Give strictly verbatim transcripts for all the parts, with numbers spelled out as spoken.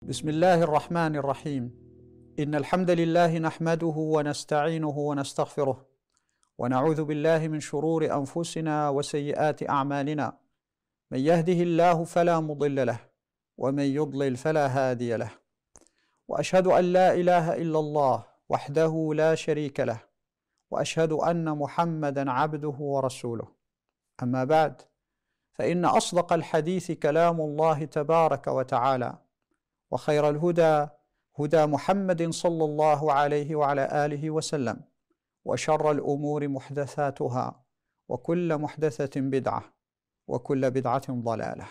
بسم الله الرحمن الرحيم. إن الحمد لله نحمده ونستعينه ونستغفره ونعوذ بالله من شرور أنفسنا وسيئات أعمالنا. من يهده الله فلا مضل له ومن يضلل فلا هادي له، وأشهد أن لا إله إلا الله وحده لا شريك له، وأشهد أن محمدا عبده ورسوله. أما بعد، فإن أصدق الحديث كلام الله تبارك وتعالى، وخير الهدى هدى محمد صلى الله عليه وعلى آله وسلم، وشر الأمور محدثاتها، وكل محدثة بدعة، وكل بدعة ضلالة.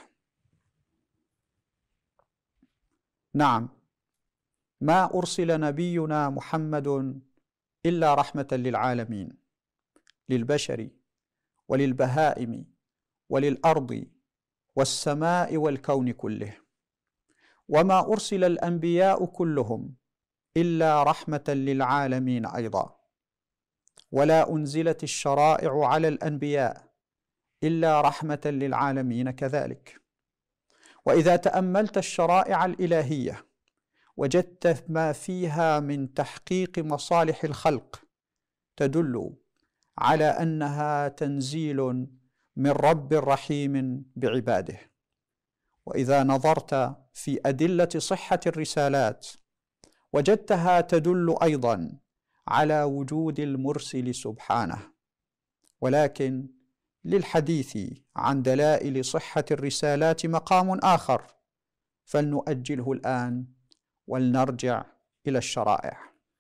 نعم، ما أرسل نبينا محمد إلا رحمة للعالمين، للبشر وللبهائم وللأرض والسماء والكون كله. وما أرسل الأنبياء كلهم إلا رحمة للعالمين أيضا. ولا أنزلت الشرائع على الأنبياء إلا رحمة للعالمين كذلك. وإذا تأملت الشرائع الإلهية وجدت ما فيها من تحقيق مصالح الخلق تدل على أنها تنزيل من رب رحيم بعباده. وإذا نظرت في أدلة صحة الرسالات وجدتها تدل أيضا على وجود المرسل سبحانه. ولكن للحديث عن دلائل صحة الرسالات مقام آخر، فلنؤجله الآن ولنرجع إلى الشرائع.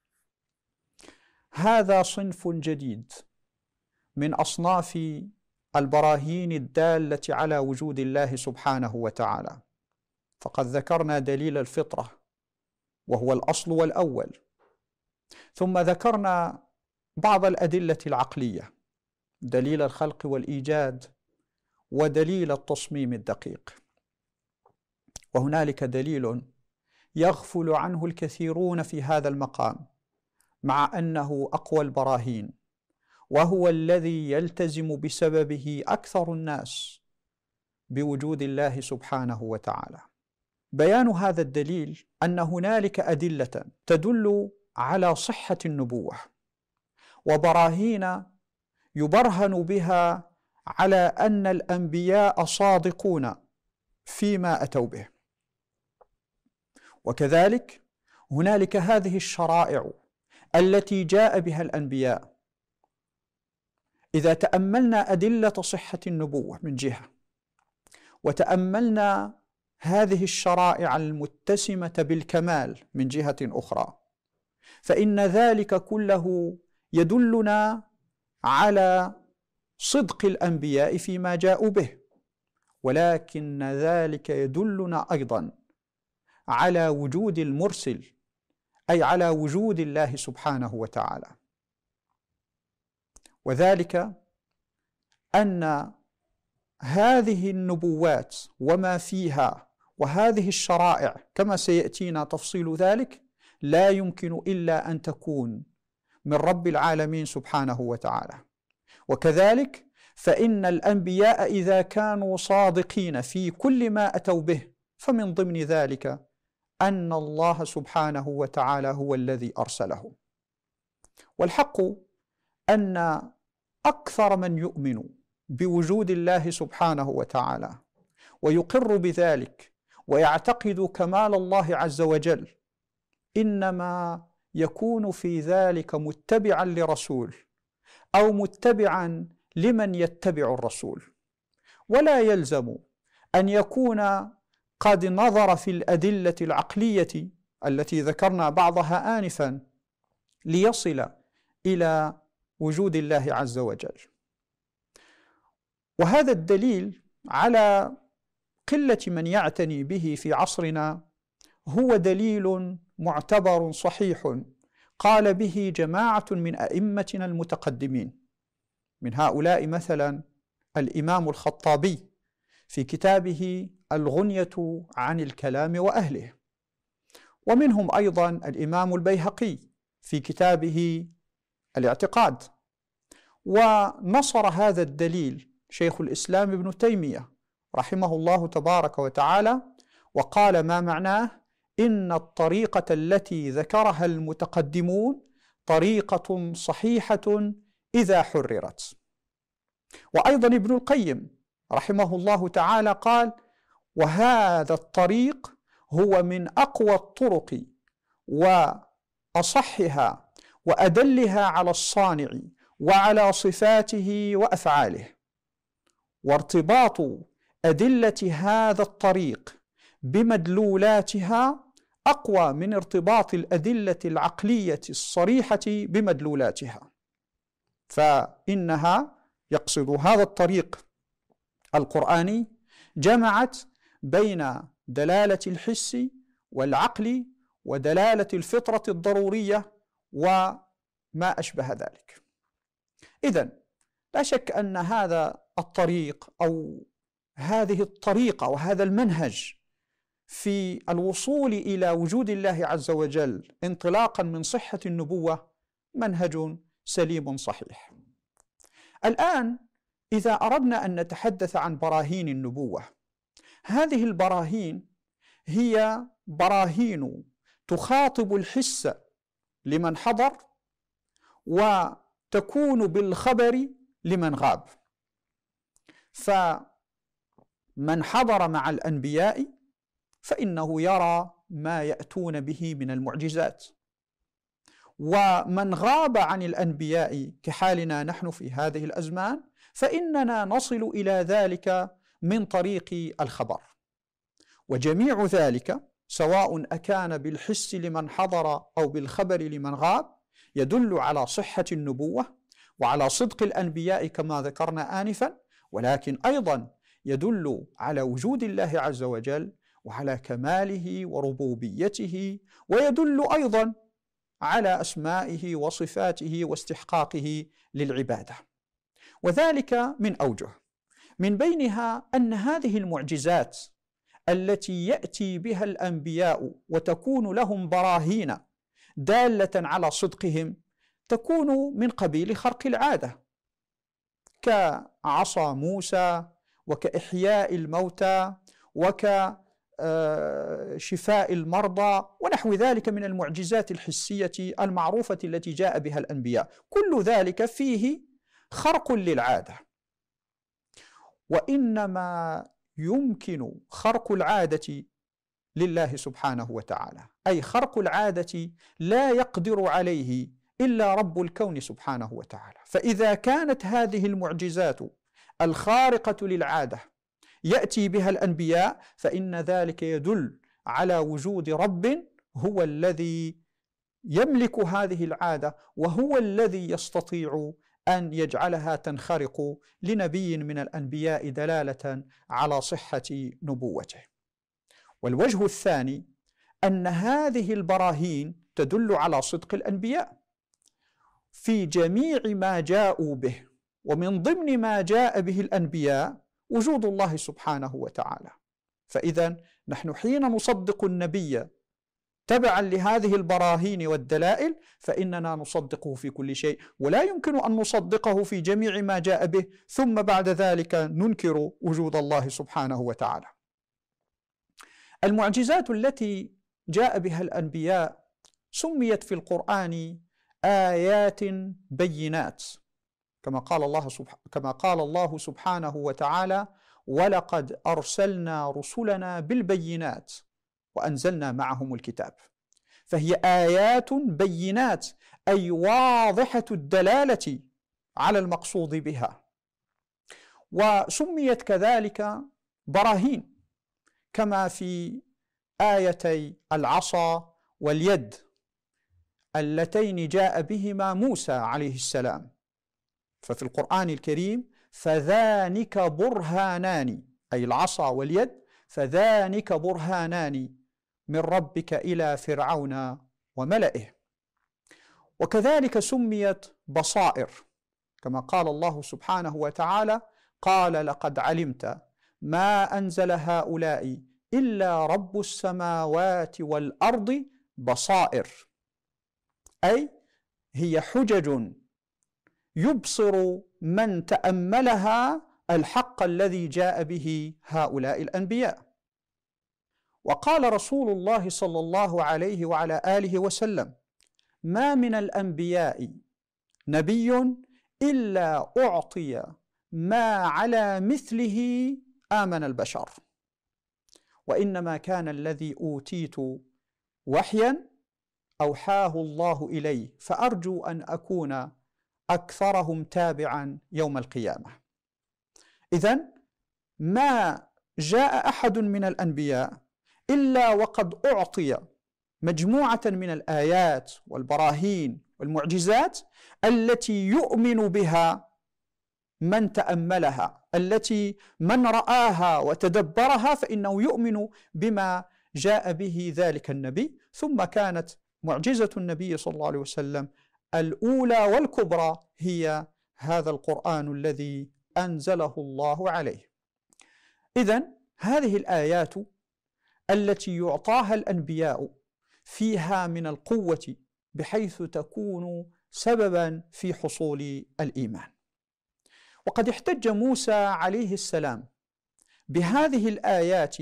هذا صنف جديد من أصناف البراهين الدالة على وجود الله سبحانه وتعالى. فقد ذكرنا دليل الفطرة وهو الأصل والأول، ثم ذكرنا بعض الأدلة العقلية، دليل الخلق والإيجاد ودليل التصميم الدقيق. وهنالك دليل يغفل عنه الكثيرون في هذا المقام مع أنه أقوى البراهين، وهو الذي يلتزم بسببه أكثر الناس بوجود الله سبحانه وتعالى. بيان هذا الدليل أن هنالك أدلة تدل على صحة النبوة، وبراهين يبرهن بها على أن الأنبياء صادقون فيما أتوا به. وكذلك هنالك هذه الشرائع التي جاء بها الأنبياء. إذا تأملنا أدلة صحة النبوة من جهة، وتأملنا هذه الشرائع المتسمة بالكمال من جهة أخرى، فإن ذلك كله يدلنا على صدق الأنبياء فيما جاءوا به. ولكن ذلك يدلنا أيضا على وجود المرسل، أي على وجود الله سبحانه وتعالى. وذلك أن هذه النبوات وما فيها وهذه الشرائع كما سيأتينا تفصيل ذلك لا يمكن إلا أن تكون من رب العالمين سبحانه وتعالى. وكذلك فإن الأنبياء إذا كانوا صادقين في كل ما أتوا به فمن ضمن ذلك أن الله سبحانه وتعالى هو الذي أرسله. والحق أن أكثر من يؤمن بوجود الله سبحانه وتعالى ويقر بذلك ويعتقد كمال الله عز وجل إنما يكون في ذلك متبعا لرسول أو متبعا لمن يتبع الرسول، ولا يلزم أن يكون قد نظر في الأدلة العقلية التي ذكرنا بعضها آنفا ليصل إلى وجود الله عز وجل. وهذا الدليل على قلة من يعتني به في عصرنا هو دليل معتبر صحيح قال به جماعة من أئمتنا المتقدمين، من هؤلاء مثلا الإمام الخطابي في كتابه الغنية عن الكلام وأهله، ومنهم أيضا الإمام البيهقي في كتابه الاعتقاد. ونصر هذا الدليل شيخ الإسلام ابن تيمية رحمه الله تبارك وتعالى، وقال ما معناه إن الطريقة التي ذكرها المتقدمون طريقة صحيحة إذا حررت. وأيضا ابن القيم رحمه الله تعالى قال: وهذا الطريق هو من أقوى الطرق وأصحها وأدلها على الصانع وعلى صفاته وأفعاله، وارتباط أدلة هذا الطريق بمدلولاتها أقوى من ارتباط الأدلة العقلية الصريحة بمدلولاتها، فإنها يقصد هذا الطريق القرآني جمعت بين دلالة الحس والعقل ودلالة الفطرة الضرورية وما أشبه ذلك. إذن لا شك أن هذا الطريق أو هذه الطريقة وهذا المنهج في الوصول إلى وجود الله عز وجل انطلاقا من صحة النبوة منهج سليم صحيح. الآن إذا أردنا أن نتحدث عن براهين النبوة، هذه البراهين هي براهين تخاطب الحس لمن حضر وتكون بالخبر لمن غاب. فمن حضر مع الأنبياء فإنه يرى ما يأتون به من المعجزات، ومن غاب عن الأنبياء كحالنا نحن في هذه الأزمان فإننا نصل إلى ذلك من طريق الخبر. وجميع ذلك سواء أكان بالحس لمن حضر أو بالخبر لمن غاب يدل على صحة النبوة وعلى صدق الأنبياء كما ذكرنا آنفا، ولكن أيضا يدل على وجود الله عز وجل وعلى كماله وربوبيته، ويدل أيضا على أسمائه وصفاته واستحقاقه للعبادة. وذلك من أوجه، من بينها أن هذه المعجزات التي يأتي بها الأنبياء وتكون لهم براهين دالة على صدقهم تكون من قبيل خرق العادة، كعصا موسى وكإحياء الموتى وكشفاء المرضى ونحو ذلك من المعجزات الحسية المعروفة التي جاء بها الأنبياء. كل ذلك فيه خرق للعادة، وإنما يمكن خرق العادة لله سبحانه وتعالى، أي خرق العادة لا يقدر عليه إلا رب الكون سبحانه وتعالى. فإذا كانت هذه المعجزات الخارقة للعادة يأتي بها الأنبياء فإن ذلك يدل على وجود رب هو الذي يملك هذه العادة، وهو الذي يستطيع أن يجعلها تنخرق لنبي من الأنبياء دلالة على صحة نبوته. والوجه الثاني أن هذه البراهين تدل على صدق الأنبياء في جميع ما جاءوا به، ومن ضمن ما جاء به الأنبياء وجود الله سبحانه وتعالى. فإذا نحن حين نصدق النبي تبعا لهذه البراهين والدلائل فإننا نصدقه في كل شيء، ولا يمكن أن نصدقه في جميع ما جاء به ثم بعد ذلك ننكر وجود الله سبحانه وتعالى. المعجزات التي جاء بها الأنبياء سميت في القرآن آيات بينات، كما قال الله سبحانه كما قال الله سبحانه وتعالى: ولقد أرسلنا رسلنا بالبينات وأنزلنا معهم الكتاب. فهي آيات بينات، أي واضحة الدلالة على المقصود بها. وسميت كذلك براهين كما في آيتي العصا واليد اللتين جاء بهما موسى عليه السلام. ففي القرآن الكريم فذانك برهانان، أي العصا واليد، فذانك برهانان من ربك إلى فرعون وملئه. وكذلك سميت بصائر كما قال الله سبحانه وتعالى: قال لقد علمت ما أنزل هؤلاء إلا رب السماوات والأرض بصائر، أي هي حجج يبصر من تأملها الحق الذي جاء به هؤلاء الأنبياء. وقال رسول الله صلى الله عليه وعلى آله وسلم: ما من الأنبياء نبي إلا أعطي ما على مثله آمن البشر، وإنما كان الذي أوتيت وحيا أوحاه الله إلي، فأرجو أن أكون أكثرهم تابعا يوم القيامة. إذن ما جاء أحد من الأنبياء إلا وقد أعطي مجموعة من الآيات والبراهين والمعجزات التي يؤمن بها من تأملها، التي من رآها وتدبرها فإنه يؤمن بما جاء به ذلك النبي. ثم كانت معجزة النبي صلى الله عليه وسلم الأولى والكبرى هي هذا القرآن الذي أنزله الله عليه. إذن هذه الآيات التي يعطاها الأنبياء فيها من القوة بحيث تكون سببا في حصول الإيمان. وقد احتج موسى عليه السلام بهذه الآيات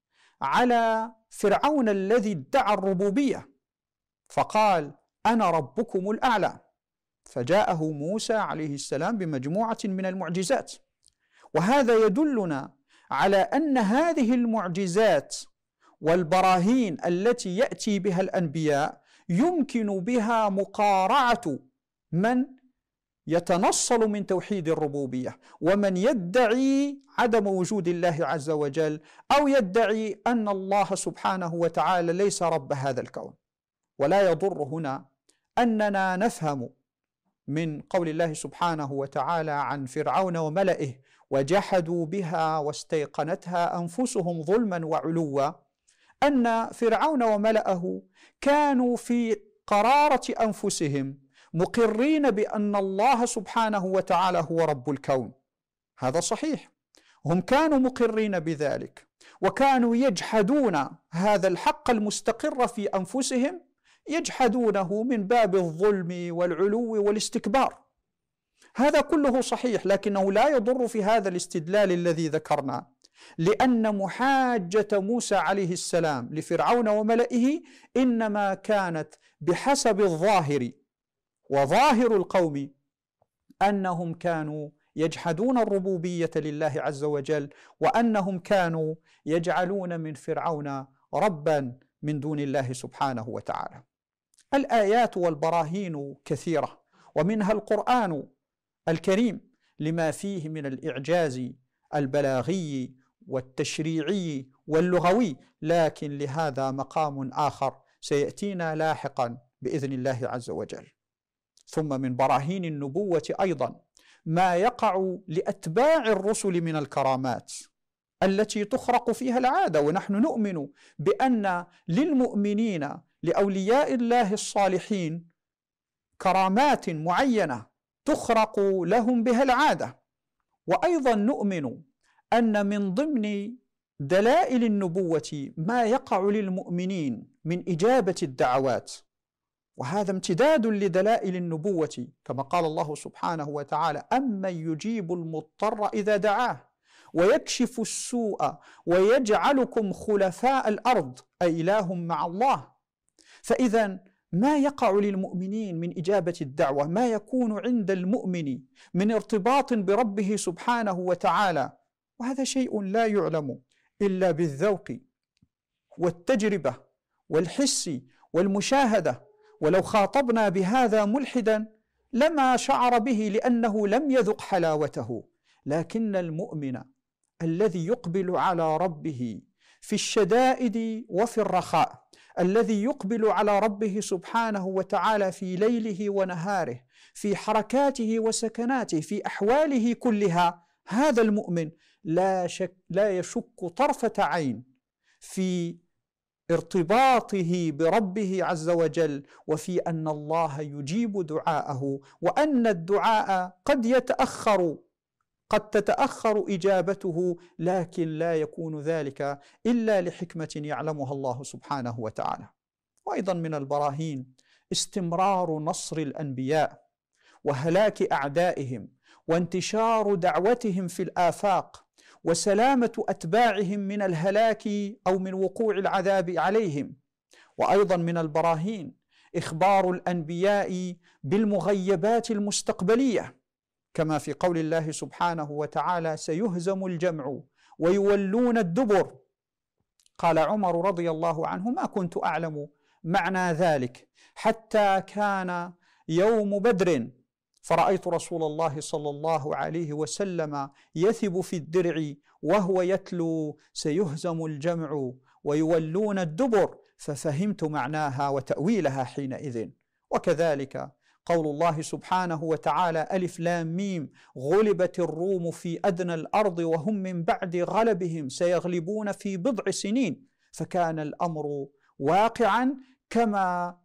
على فرعون الذي ادعى الربوبية، فقال: أنا ربكم الأعلى. فجاءه موسى عليه السلام بمجموعة من المعجزات، وهذا يدلنا على أن هذه المعجزات والبراهين التي يأتي بها الأنبياء يمكن بها مقارعة من يتنصل من توحيد الربوبية، ومن يدعي عدم وجود الله عز وجل، أو يدعي أن الله سبحانه وتعالى ليس رب هذا الكون. ولا يضر هنا أننا نفهم من قول الله سبحانه وتعالى عن فرعون وملئه: وجحدوا بها واستيقنتها أنفسهم ظلما وعلوا، أن فرعون وملئه كانوا في قرارة أنفسهم مقرين بأن الله سبحانه وتعالى هو رب الكون. هذا صحيح، هم كانوا مقرين بذلك، وكانوا يجحدون هذا الحق المستقر في أنفسهم، يجحدونه من باب الظلم والعلو والاستكبار. هذا كله صحيح، لكنه لا يضر في هذا الاستدلال الذي ذكرنا، لأن محاجة موسى عليه السلام لفرعون وملئه إنما كانت بحسب الظاهر، وظاهر القوم أنهم كانوا يجحدون الربوبية لله عز وجل، وأنهم كانوا يجعلون من فرعون ربا من دون الله سبحانه وتعالى. الآيات والبراهين كثيرة، ومنها القرآن الكريم لما فيه من الإعجاز البلاغي والتشريعي واللغوي، لكن لهذا مقام آخر سيأتينا لاحقا بإذن الله عز وجل. ثم من براهين النبوة أيضا ما يقع لأتباع الرسل من الكرامات التي تخرق فيها العادة، ونحن نؤمن بأن للمؤمنين لأولياء الله الصالحين كرامات معينة تخرق لهم بها العادة. وأيضا نؤمن أن من ضمن دلائل النبوة ما يقع للمؤمنين من إجابة الدعوات، وهذا امتداد لدلائل النبوة، كما قال الله سبحانه وتعالى: أمن يجيب المضطر إذا دعاه ويكشف السوء ويجعلكم خلفاء الأرض أإله مع الله. فإذا ما يقع للمؤمنين من إجابة الدعوة، ما يكون عند المؤمن من ارتباط بربه سبحانه وتعالى، وهذا شيء لا يعلم إلا بالذوق والتجربة والحس والمشاهدة. ولو خاطبنا بهذا ملحدا لما شعر به، لأنه لم يذق حلاوته. لكن المؤمن الذي يقبل على ربه في الشدائد وفي الرخاء، الذي يقبل على ربه سبحانه وتعالى في ليله ونهاره، في حركاته وسكناته، في أحواله كلها، هذا المؤمن لا شك لا يشك طرفة عين في ارتباطه بربه عز وجل، وفي أن الله يجيب دعاءه، وأن الدعاء قد يتأخر قد تتأخر إجابته، لكن لا يكون ذلك إلا لحكمة يعلمها الله سبحانه وتعالى. وأيضا من البراهين استمرار نصر الأنبياء وهلاك أعدائهم وانتشار دعوتهم في الآفاق، وسلامة أتباعهم من الهلاك أو من وقوع العذاب عليهم. وأيضا من البراهين إخبار الأنبياء بالمغيبات المستقبلية، كما في قول الله سبحانه وتعالى: سيهزم الجمع ويولون الدبر. قال عمر رضي الله عنه: ما كنت أعلم معنى ذلك حتى كان يوم بدر، فرأيت رسول الله صلى الله عليه وسلم يثب في الدرع وهو يتلو: سيهزم الجمع ويولون الدبر، ففهمت معناها وتأويلها حينئذ. وكذلك قول الله سبحانه وتعالى: ألف لام ميم، غلبت الروم في أدنى الأرض وهم من بعد غلبهم سيغلبون في بضع سنين، فكان الأمر واقعا كما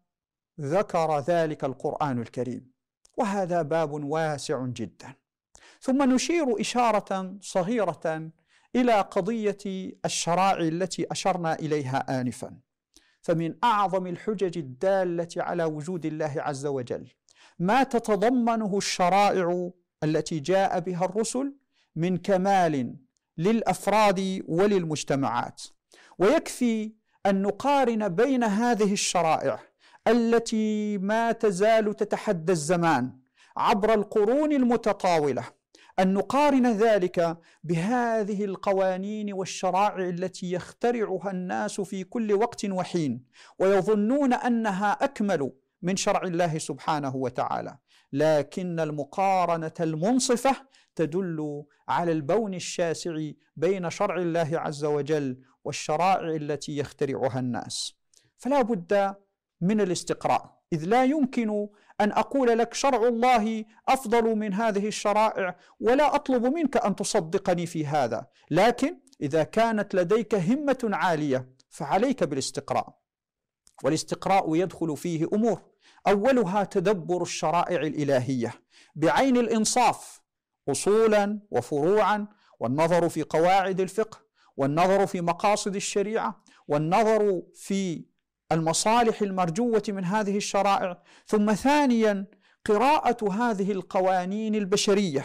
ذكر ذلك القرآن الكريم. وهذا باب واسع جدا. ثم نشير إشارة صغيرة إلى قضية الشرائع التي أشرنا إليها آنفا. فمن أعظم الحجج الدالة على وجود الله عز وجل ما تتضمنه الشرائع التي جاء بها الرسل من كمال للأفراد وللمجتمعات. ويكفي أن نقارن بين هذه الشرائع التي ما تزال تتحدى الزمان عبر القرون المتطاولة، أن نقارن ذلك بهذه القوانين والشرائع التي يخترعها الناس في كل وقت وحين ويظنون أنها أكمل من شرع الله سبحانه وتعالى، لكن المقارنة المنصفة تدل على البون الشاسع بين شرع الله عز وجل والشرائع التي يخترعها الناس. فلا بد من الاستقراء، إذ لا يمكن أن أقول لك شرع الله أفضل من هذه الشرائع ولا أطلب منك أن تصدقني في هذا، لكن إذا كانت لديك همة عالية فعليك بالاستقراء. والاستقراء يدخل فيه أمور، أولها تدبر الشرائع الإلهية بعين الإنصاف أصولا وفروعا، والنظر في قواعد الفقه، والنظر في مقاصد الشريعة، والنظر في المصالح المرجوة من هذه الشرائع. ثم ثانيا قراءة هذه القوانين البشرية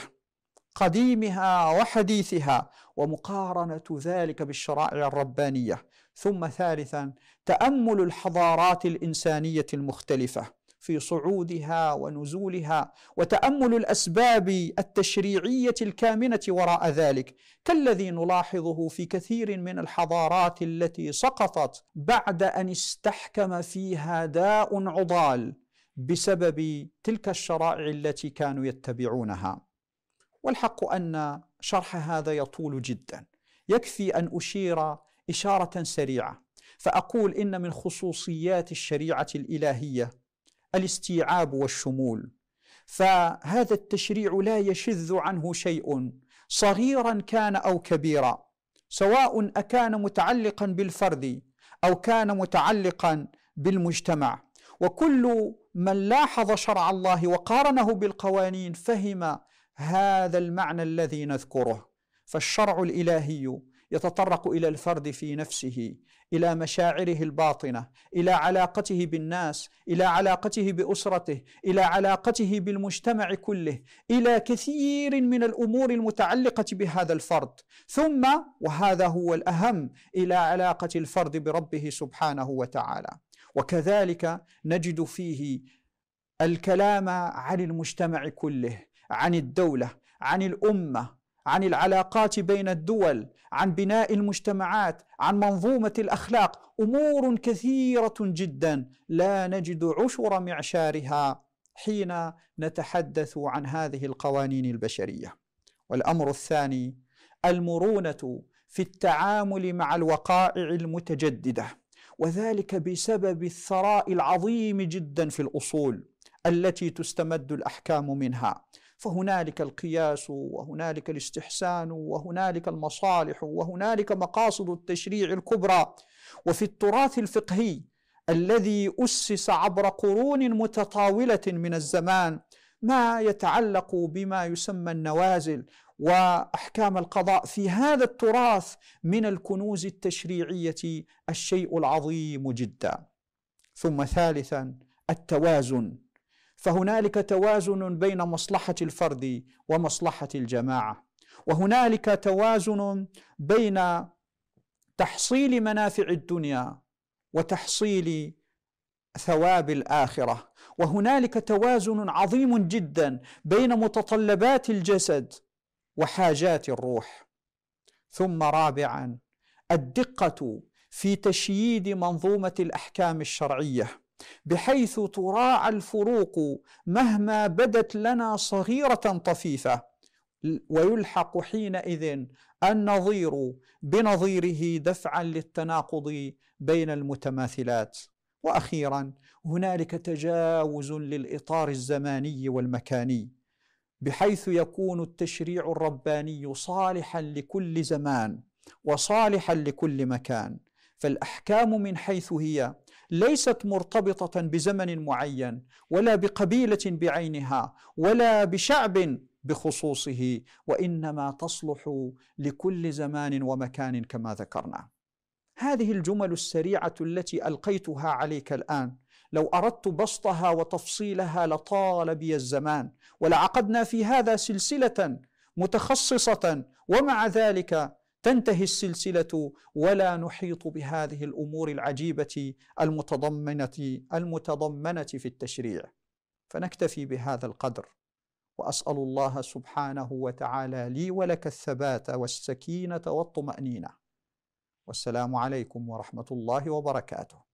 قديمها وحديثها ومقارنة ذلك بالشرائع الربانية. ثم ثالثا تأمل الحضارات الإنسانية المختلفة في صعودها ونزولها، وتأمل الأسباب التشريعية الكامنة وراء ذلك، كالذي نلاحظه في كثير من الحضارات التي سقطت بعد أن استحكم فيها داء عضال بسبب تلك الشرائع التي كانوا يتبعونها. والحق أن شرح هذا يطول جدا، يكفي أن أشير إشارة سريعة فأقول إن من خصوصيات الشريعة الإلهية الاستيعاب والشمول، فهذا التشريع لا يشذ عنه شيء صغيرا كان أو كبيرا، سواء أكان متعلقا بالفرد أو كان متعلقا بالمجتمع. وكل من لاحظ شرع الله وقارنه بالقوانين فهم هذا المعنى الذي نذكره. فالشرع الإلهي يتطرق إلى الفرد في نفسه، إلى مشاعره الباطنة، إلى علاقته بالناس، إلى علاقته بأسرته، إلى علاقته بالمجتمع كله، إلى كثير من الأمور المتعلقة بهذا الفرد. ثم وهذا هو الأهم، إلى علاقة الفرد بربه سبحانه وتعالى. وكذلك نجد فيه الكلام عن المجتمع كله، عن الدولة، عن الأمة، عن العلاقات بين الدول، عن بناء المجتمعات، عن منظومة الأخلاق، أمور كثيرة جدا لا نجد عشر معشارها حين نتحدث عن هذه القوانين البشرية. والأمر الثاني المرونة في التعامل مع الوقائع المتجددة، وذلك بسبب الثراء العظيم جدا في الأصول التي تستمد الأحكام منها. فهنالك القياس، وهنالك الاستحسان، وهنالك المصالح، وهنالك مقاصد التشريع الكبرى. وفي التراث الفقهي الذي أسس عبر قرون متطاولة من الزمان ما يتعلق بما يسمى النوازل وأحكام القضاء، في هذا التراث من الكنوز التشريعية الشيء العظيم جدا. ثم ثالثا التوازن، فهنالك توازن بين مصلحة الفرد ومصلحة الجماعة، وهنالك توازن بين تحصيل منافع الدنيا وتحصيل ثواب الآخرة، وهنالك توازن عظيم جدا بين متطلبات الجسد وحاجات الروح. ثم رابعا، الدقة في تشييد منظومة الأحكام الشرعية بحيث تراعى الفروق مهما بدت لنا صغيرة طفيفة، ويلحق حينئذ النظير بنظيره دفعا للتناقض بين المتماثلات. وأخيرا، هنالك تجاوز للإطار الزماني والمكاني بحيث يكون التشريع الرباني صالحا لكل زمان وصالحا لكل مكان، فالأحكام من حيث هي ليست مرتبطة بزمن معين ولا بقبيلة بعينها ولا بشعب بخصوصه، وإنما تصلح لكل زمان ومكان كما ذكرنا. هذه الجمل السريعة التي ألقيتها عليك الآن لو أردت بسطها وتفصيلها لطال بي الزمان، ولعقدنا في هذا سلسلة متخصصة، ومع ذلك تنتهي السلسلة ولا نحيط بهذه الأمور العجيبة المتضمنة المتضمنة في التشريع. فنكتفي بهذا القدر، وأسأل الله سبحانه وتعالى لي ولك الثبات والسكينة والطمأنينة. والسلام عليكم ورحمة الله وبركاته.